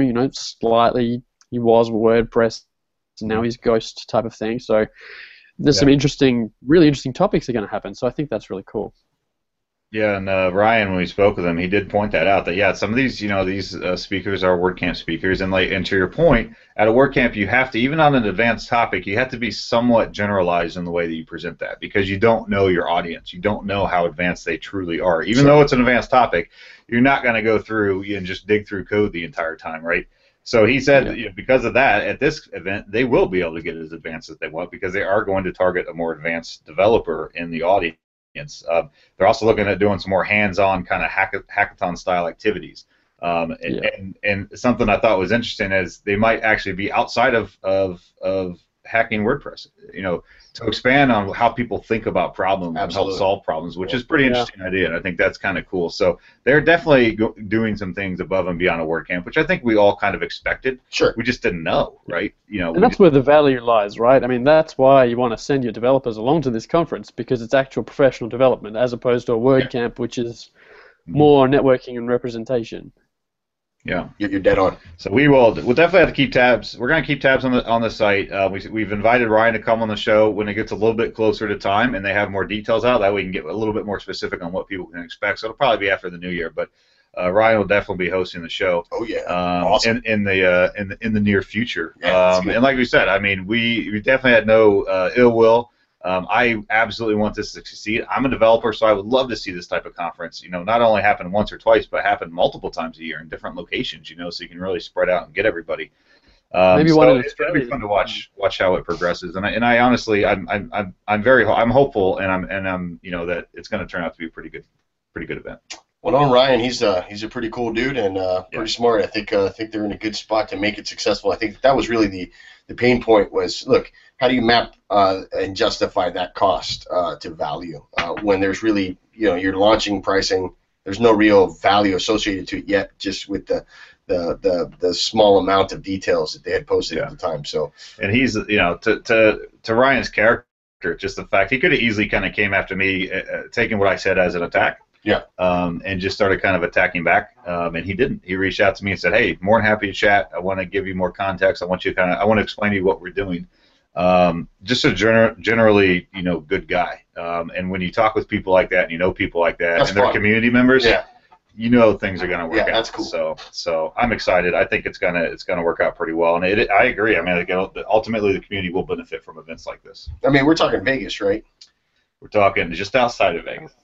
Speaker 2: he was WordPress, and now he's Ghost type of thing. So there's some really interesting topics that are going to happen. So I think that's really cool.
Speaker 7: Yeah, and Ryan, when we spoke with him, he did point that out. That some of these, these speakers are WordCamp speakers, and to your point, at a WordCamp, you have to, even on an advanced topic, you have to be somewhat generalized in the way that you present that because you don't know your audience, you don't know how advanced they truly are. Even though it's an advanced topic, you're not going to go through and just dig through code the entire time, right? So he said, because of that, at this event, they will be able to get as advanced as they want because they are going to target a more advanced developer in the audience. They're also looking at doing some more hands-on kind of hackathon-style activities. And something I thought was interesting is they might actually be outside of hacking WordPress, to expand on how people think about problems and help solve problems, which is a pretty interesting idea, and I think that's kind of cool. So they're definitely doing some things above and beyond a WordCamp, which I think we all kind of expected.
Speaker 1: Sure.
Speaker 7: We just didn't know, right?
Speaker 2: And that's where the value lies, right? I mean, that's why you want to send your developers along to this conference because it's actual professional development as opposed to a WordCamp, which is more networking and representation.
Speaker 7: Yeah,
Speaker 1: you're dead on.
Speaker 7: So we'll definitely have to keep tabs. We're going to keep tabs on the site. We've invited Ryan to come on the show when it gets a little bit closer to time and they have more details out. That way we can get a little bit more specific on what people can expect. So it'll probably be after the new year, but Ryan will definitely be hosting the show.
Speaker 1: Oh yeah, awesome.
Speaker 7: In the near future.
Speaker 1: Yeah,
Speaker 7: and like we said, I mean, we definitely had no ill will. I absolutely want this to succeed. I'm a developer, so I would love to see this type of conference, not only happen once or twice, but happen multiple times a year in different locations, so you can really spread out and get everybody.
Speaker 2: Maybe
Speaker 7: so
Speaker 2: one in
Speaker 7: it's going
Speaker 2: Australia.
Speaker 7: to be fun to watch how it progresses, and I honestly, I'm hopeful, and I'm that it's going to turn out to be a pretty good event.
Speaker 1: Well, on Ryan, he's a pretty cool dude and pretty smart. I think they're in a good spot to make it successful. I think that was really the pain point was, look, how do you map and justify that cost to value when there's really, you're launching pricing, there's no real value associated to it yet, just with the small amount of details that they had posted at the time. So,
Speaker 7: and he's, to Ryan's character, just the fact he could have easily kind of came after me, taking what I said as an attack.
Speaker 1: Yeah.
Speaker 7: And just started kind of attacking back, and he didn't. He reached out to me and said, "Hey, more than happy to chat. I want to give you more context. I want to explain to you what we're doing." Just a generally, good guy. And when you talk with people like that, and people like that,
Speaker 1: that's
Speaker 7: and they're
Speaker 1: fun.
Speaker 7: Community members, things are going to work out.
Speaker 1: Yeah, that's cool.
Speaker 7: So I'm excited. I think it's gonna work out pretty well. And I agree. I mean, ultimately, the community will benefit from events like this.
Speaker 1: I mean, we're talking Vegas, right?
Speaker 7: We're talking just outside of Vegas.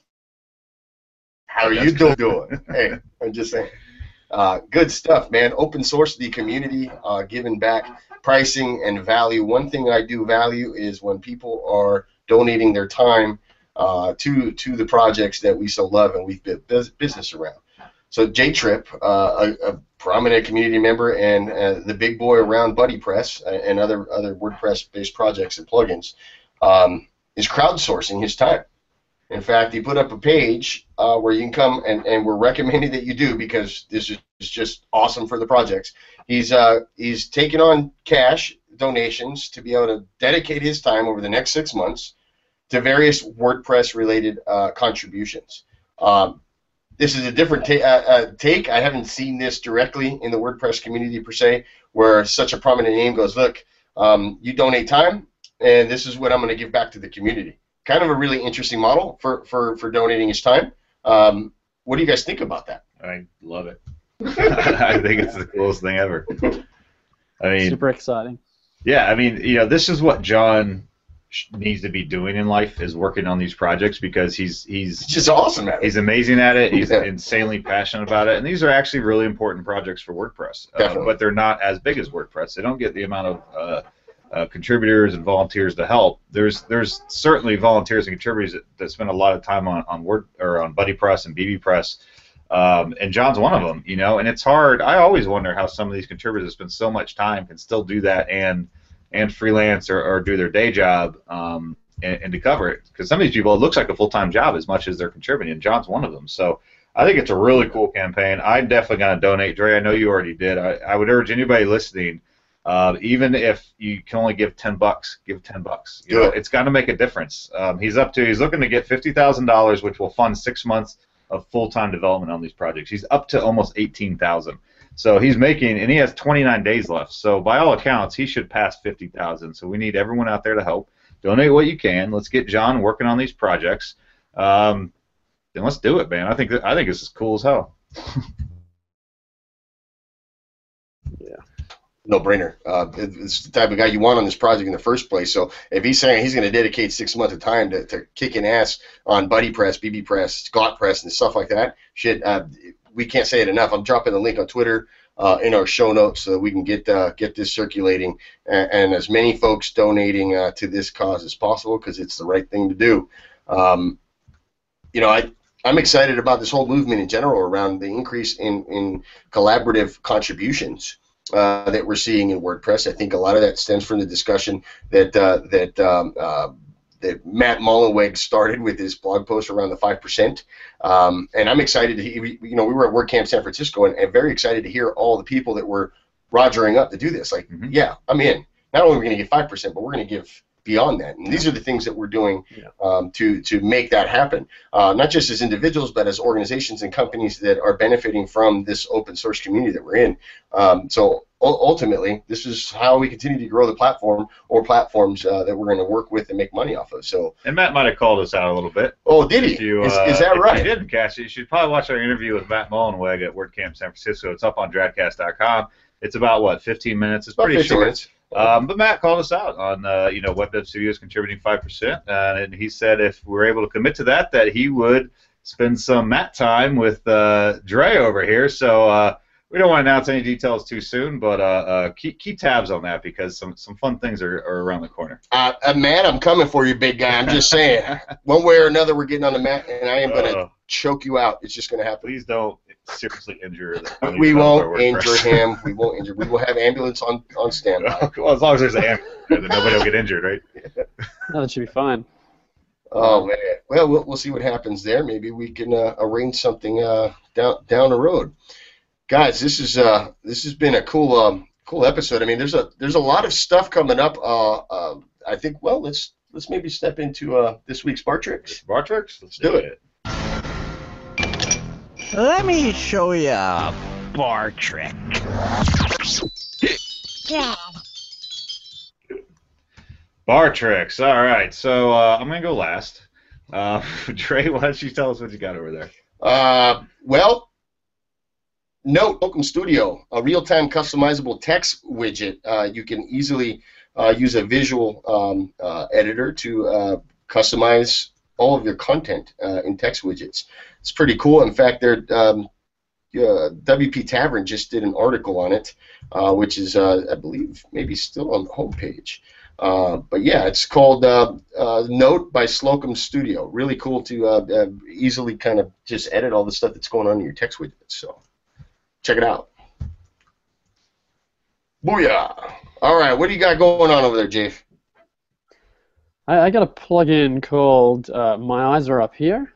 Speaker 1: How are you doing? Hey, I'm just saying. Good stuff, man. Open source, the community, giving back, pricing, and value. One thing I do value is when people are donating their time to the projects that we so love and we've built business around. So J-Trip, a prominent community member and the big boy around BuddyPress and other WordPress-based projects and plugins, is crowdsourcing his time. In fact, he put up a page where you can come, and we're recommending that you do because this is just awesome for the projects. He's taken on cash donations to be able to dedicate his time over the next 6 months to various WordPress-related contributions. This is a different take. I haven't seen this directly in the WordPress community per se, where such a prominent name goes, look, you donate time, and this is what I'm going to give back to the community. Kind of a really interesting model for donating his time. What do you guys think about that?
Speaker 7: I love it. I think it's the coolest thing ever. I mean,
Speaker 2: super exciting.
Speaker 7: Yeah, I mean, this is what John needs to be doing in life, is working on these projects, because he's
Speaker 1: just awesome at it.
Speaker 7: He's amazing at it. He's insanely passionate about it, and these are actually really important projects for WordPress. But they're not as big as WordPress. They don't get the amount of contributors and volunteers to help. There's certainly volunteers and contributors that spend a lot of time on BuddyPress and BBPress, and John's one of them. And it's hard. I always wonder how some of these contributors that spend so much time can still do that and freelance or do their day job. and to cover it. Because some of these people, it looks like a full-time job as much as they're contributing, and John's one of them. So I think it's a really cool campaign. I'm definitely going to donate. Dre, I know you already did. I would urge anybody listening, even if you can only give $10, give $10. You know, it's got to make a difference. He's looking to get $50,000, which will fund 6 months of full-time development on these projects. He's up to almost $18,000. So he's making, and he has 29 days left. So by all accounts, he should pass 50,000. So we need everyone out there to help. Donate what you can. Let's get John working on these projects. Then let's do it, man. I think this is cool as hell.
Speaker 1: Yeah. No brainer. It's the type of guy you want on this project in the first place. So if he's saying he's going to dedicate 6 months of time to kicking ass on Buddy Press, BB Press, Scott Press, and stuff like that, shit, we can't say it enough. I'm dropping the link on Twitter in our show notes so that we can get this circulating and as many folks donating to this cause as possible because it's the right thing to do. I'm excited about this whole movement in general around the increase in collaborative contributions that we're seeing in WordPress. I think a lot of that stems from the discussion that Matt Mullenweg started with his blog post around the 5%. And I'm excited to hear, we were at WordCamp San Francisco and very excited to hear all the people that were rogering up to do this. Like, yeah, I'm in. Not only are we going to give 5%, but we're going to give beyond that. And these are the things that we're doing to make that happen, not just as individuals, but as organizations and companies that are benefiting from this open source community that we're in. So ultimately, this is how we continue to grow the platform or platforms that we're going to work with and make money off of. So.
Speaker 7: And Matt might have called us out a little bit.
Speaker 1: Oh, did he? Is that right?
Speaker 7: If you didn't catch it, you should probably watch our interview with Matt Mullenweg at WordCamp San Francisco. It's up on Dradcast.com. It's about, 15 minutes? It's pretty short. Minutes. But Matt called us out on, Web Dev Studios contributing 5%, and he said if we're able to commit to that he would spend some Matt time with Dre over here. So we don't want to announce any details too soon, but keep tabs on that because some fun things are around the corner.
Speaker 1: Matt, I'm coming for you, big guy. I'm just saying, one way or another, we're getting on the mat, and I am going to choke you out. It's just going to happen.
Speaker 7: Please don't seriously injure
Speaker 1: the We won't injure him. We won't injure. We will have ambulance on standby.
Speaker 7: Well, as long as there's an ambulance, then nobody will get injured, right?
Speaker 2: No, that should be fine.
Speaker 1: Oh man. Well, we'll see what happens there. Maybe we can arrange something down the road. Guys, this has been a cool episode. I mean, there's a lot of stuff coming up. I think. Well, let's maybe step into this week's Bar Tricks.
Speaker 7: Bar Tricks.
Speaker 1: Let's do it.
Speaker 4: Let me show you a bar trick.
Speaker 7: Bar tricks. All right. So I'm gonna go last. Dre, why don't you tell us what you got over there?
Speaker 1: Well, Note Slocum Studio, a real-time customizable text widget. You can easily use a visual editor to customize all of your content in text widgets. It's pretty cool. In fact, WP Tavern just did an article on it, which is, I believe, maybe still on the homepage. But yeah, it's called Note by Slocum Studio. Really cool to easily kind of just edit all the stuff that's going on in your text widgets. So check it out. Booyah! All right, what do you got going on over there, Jave?
Speaker 2: I got a plugin called My Eyes Are Up Here.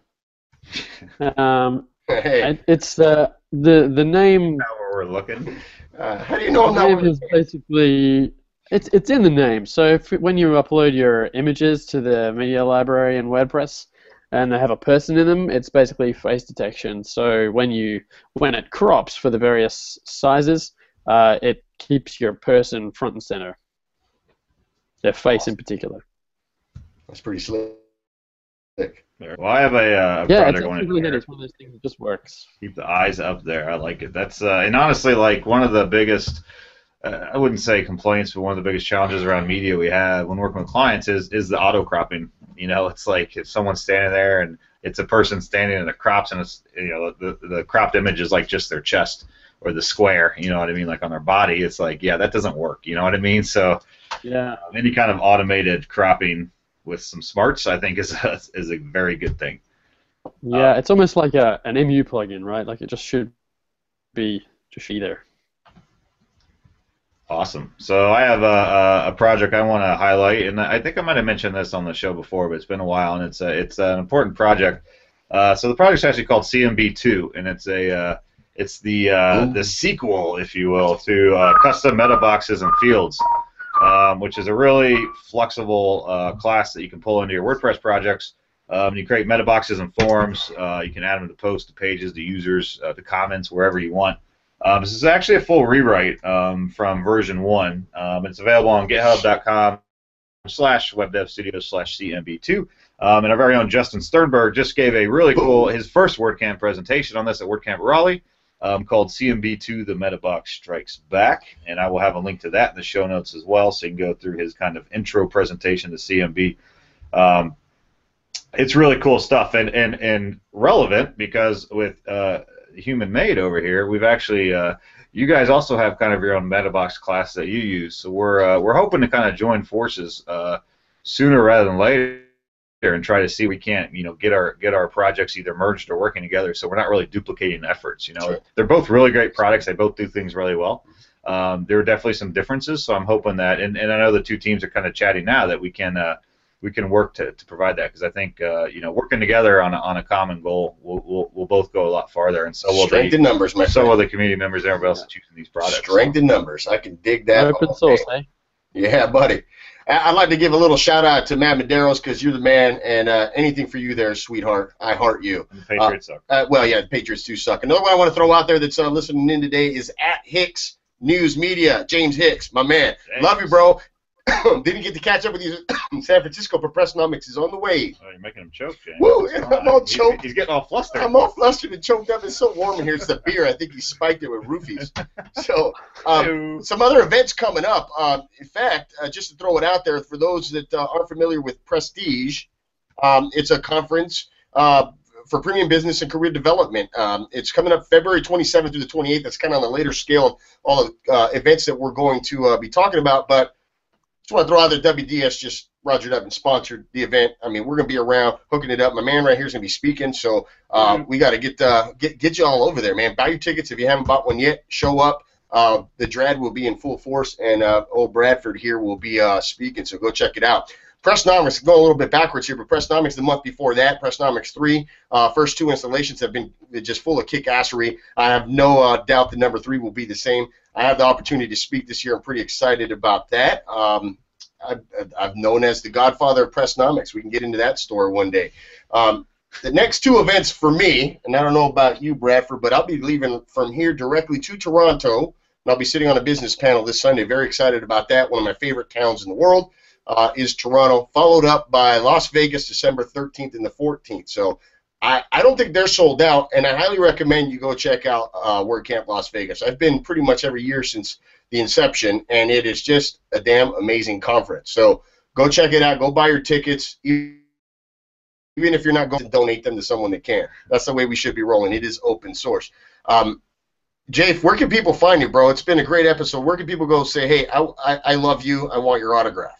Speaker 1: Hey.
Speaker 2: It's the name.
Speaker 7: Now where we're looking.
Speaker 1: How do you know I'm
Speaker 2: the
Speaker 1: not?
Speaker 2: name is basically it's in the name. So when you upload your images to the media library in WordPress, and they have a person in them, it's basically face detection. So when it crops for the various sizes, it keeps your person front and center. Their face in particular.
Speaker 1: That's pretty slick.
Speaker 7: Well, I have a project going in here.
Speaker 2: It's one of those things that just works.
Speaker 7: Keep the eyes up there. I like it. That's and honestly, like one of the biggest, I wouldn't say complaints, but one of the biggest challenges around media we have when working with clients is the auto cropping. You know, it's like if someone's standing there and it's a person standing and it crops and it's the cropped image is like just their chest or the square. You know what I mean? Like on their body, it's like that doesn't work. You know what I mean? So
Speaker 2: yeah,
Speaker 7: any kind of automated cropping with some smarts, I think, is a very good thing.
Speaker 2: Yeah, it's almost like an MU plugin, right? Like it just should be there.
Speaker 7: Awesome. So I have a project I want to highlight, and I think I might have mentioned this on the show before, but it's been a while, and it's an important project. So the project's actually called CMB2, and it's the sequel, if you will, to custom meta boxes and fields, which is a really flexible class that you can pull into your WordPress projects. You create meta boxes and forms. You can add them to posts, to pages, to users, to comments, wherever you want. This is actually a full rewrite from version 1. It's available on github.com/webdevstudio/CMB2. And our very own Justin Sternberg just gave a really cool, his first WordCamp presentation on this at WordCamp Raleigh, called CMB2, the Metabox Strikes Back. And I will have a link to that in the show notes as well, so you can go through his kind of intro presentation to CMB. It's really cool stuff and relevant because with Human Made over here, we've actually you guys also have kind of your own MetaBox class that you use, so we're hoping to kind of join forces sooner rather than later and try to see if we can't get our projects either merged or working together, so we're not really duplicating efforts. Sure. They're both really great products. They both do things really well. There are definitely some differences, so I'm hoping that, and I know the two teams are kind of chatting now that we can work to provide that, because I think working together on a common goal we'll both go a lot farther, and so will
Speaker 1: strength in numbers, my
Speaker 7: so
Speaker 1: friend.
Speaker 7: will the community members and everybody else that's using these products.
Speaker 1: Strength in numbers. I can dig that.
Speaker 2: Open source, eh?
Speaker 1: Yeah, buddy. I'd like to give a little shout out to Matt Medeiros, because you're the man, and anything for you there, sweetheart. I heart you.
Speaker 7: And the Patriots suck.
Speaker 1: Well, yeah, the Patriots do suck. Another one I want to throw out there that's listening in today is at Hicks News Media. James Hicks, my man.
Speaker 7: James.
Speaker 1: Love you, bro. Didn't get to catch up with you in San Francisco, but Pressnomics is on the way.
Speaker 7: Oh, you're making him choke, James.
Speaker 1: Woo, I'm all choked.
Speaker 7: He's getting all flustered.
Speaker 1: I'm all flustered and choked up. It's so warm in here. It's the beer. I think he spiked it with roofies. So, some other events coming up. In fact, just to throw it out there, for those that aren't familiar with Prestige, it's a conference for premium business and career development. It's coming up February 27th through the 28th. That's kind of on the later scale of all the events that we're going to be talking about. But just want to throw out there, WDS just rogered up and sponsored the event. I mean, we're going to be around hooking it up. My man right here is going to be speaking, so we got to get you all over there, man. Buy your tickets if you haven't bought one yet. Show up. The Drad will be in full force, and old Bradford here will be speaking, so go check it out. Pressnomics, going a little bit backwards here, but Pressnomics the month before that, Pressnomics 3, first two installations have been just full of kick-assery. I have no doubt the number 3 will be the same. I have the opportunity to speak this year. I'm pretty excited about that. I've known as the godfather of Pressnomics. We can get into that story one day. The next two events for me, and I don't know about you, Bradford, but I'll be leaving from here directly to Toronto, and I'll be sitting on a business panel this Sunday. Very excited about that. One of my favorite towns in the world is Toronto, followed up by Las Vegas, December 13th and the 14th. So I don't think they're sold out, and I highly recommend you go check out WordCamp Las Vegas. I've been pretty much every year since the inception, and it is just a damn amazing conference. So go check it out. Go buy your tickets. Even if you're not going to donate them to someone that can. That's the way we should be rolling. It is open source. Jay, where can people find you, bro? It's been a great episode. Where can people go say, hey, I love you. I want your autograph?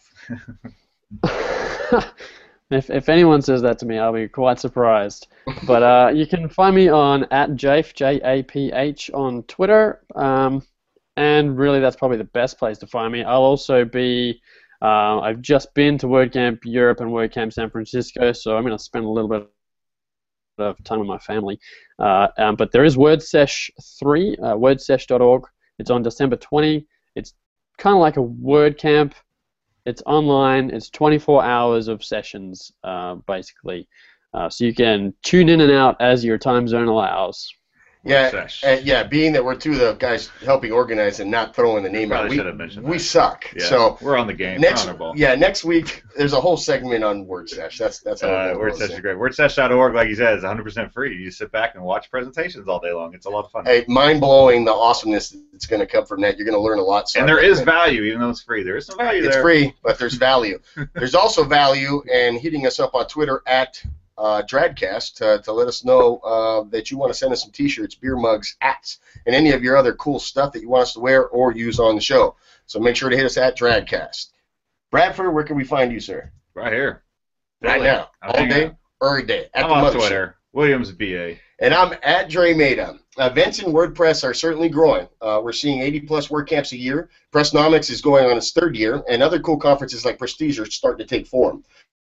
Speaker 2: If anyone says that to me, I'll be quite surprised. But you can find me on @Japh, Japh, on Twitter. And really, that's probably the best place to find me. I'll also be... I've just been to WordCamp Europe and WordCamp San Francisco, so I'm going to spend a little bit of time with my family. But there is WordSesh 3, wordsesh.org. It's on December 20. It's kind of like a WordCamp. It's online. It's 24 hours of sessions, basically. So you can tune in and out as your time zone allows.
Speaker 1: Yeah, being that we're two of the guys helping organize and not throwing the name out, we suck.
Speaker 7: Yeah,
Speaker 1: so
Speaker 7: we're on the game.
Speaker 1: Next,
Speaker 7: we're on our ball.
Speaker 1: Yeah, next week there's a whole segment on WordSesh. That's how
Speaker 7: WordSesh is great. WordSesh.org, like you said, is 100% free. You sit back and watch presentations all day long. It's a lot of fun.
Speaker 1: Hey, mind-blowing the awesomeness that's going to come from that. You're going to learn a lot.
Speaker 7: And there is value, even though it's free. There is some value there.
Speaker 1: It's free, but there's value. There's also value in hitting us up on Twitter at Dradcast to let us know that you want to send us some t-shirts, beer mugs, hats, and any of your other cool stuff that you want us to wear or use on the show. So make sure to hit us at Dradcast. Bradford, where can we find you, sir?
Speaker 7: Right here.
Speaker 1: Right now. All day, every day.
Speaker 7: I'm on Twitter. Williams BA.
Speaker 1: And I'm at Dre Maida. Events in WordPress are certainly growing. We're seeing 80-plus WordCamps a year. Pressnomics is going on its third year, and other cool conferences like Prestige are starting to take form.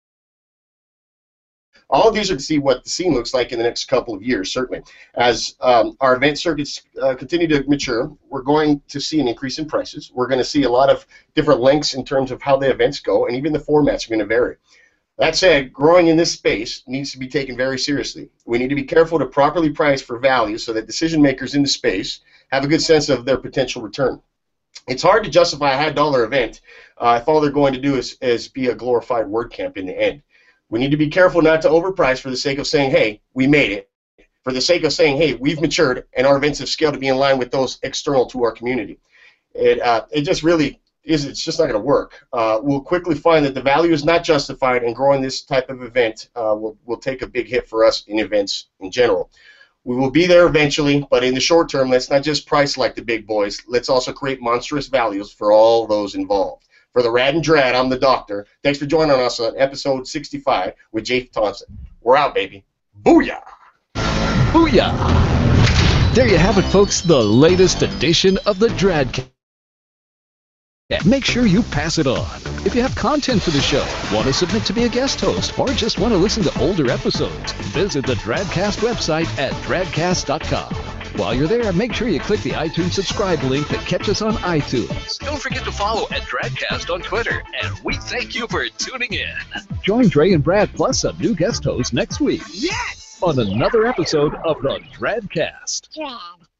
Speaker 1: All of these are to see what the scene looks like in the next couple of years, certainly. As our event circuits continue to mature, we're going to see an increase in prices. We're going to see a lot of different lengths in terms of how the events go, and even the formats are going to vary. That said, growing in this space needs to be taken very seriously. We need to be careful to properly price for value so that decision makers in the space have a good sense of their potential return. It's hard to justify a high-dollar event if all they're going to do is be a glorified WordCamp in the end. We need to be careful not to overprice for the sake of saying, hey, we made it, for the sake of saying, hey, we've matured and our events have scaled to be in line with those external to our community. It just really is, it's just not going to work. We'll quickly find that the value is not justified, and growing this type of event will take a big hit for us in events in general. We will be there eventually, but in the short term, let's not just price like the big boys. Let's also create monstrous values for all those involved. For the Rad and Drad, I'm the Doctor. Thanks for joining us on episode 65 with Jay Thompson. We're out, baby. Booyah!
Speaker 3: Booyah! There you have it, folks, the latest edition of the Dradcast. Make sure you pass it on. If you have content for the show, want to submit to be a guest host, or just want to listen to older episodes, visit the Dradcast website at dradcast.com. While you're there, make sure you click the iTunes subscribe link that catches on iTunes.
Speaker 6: Don't forget to follow at Dradcast on Twitter, and we thank you for tuning in.
Speaker 3: Join Dre and Brad plus a new guest host next week.
Speaker 6: Yes!
Speaker 3: On another episode of the Dradcast.
Speaker 8: Drad.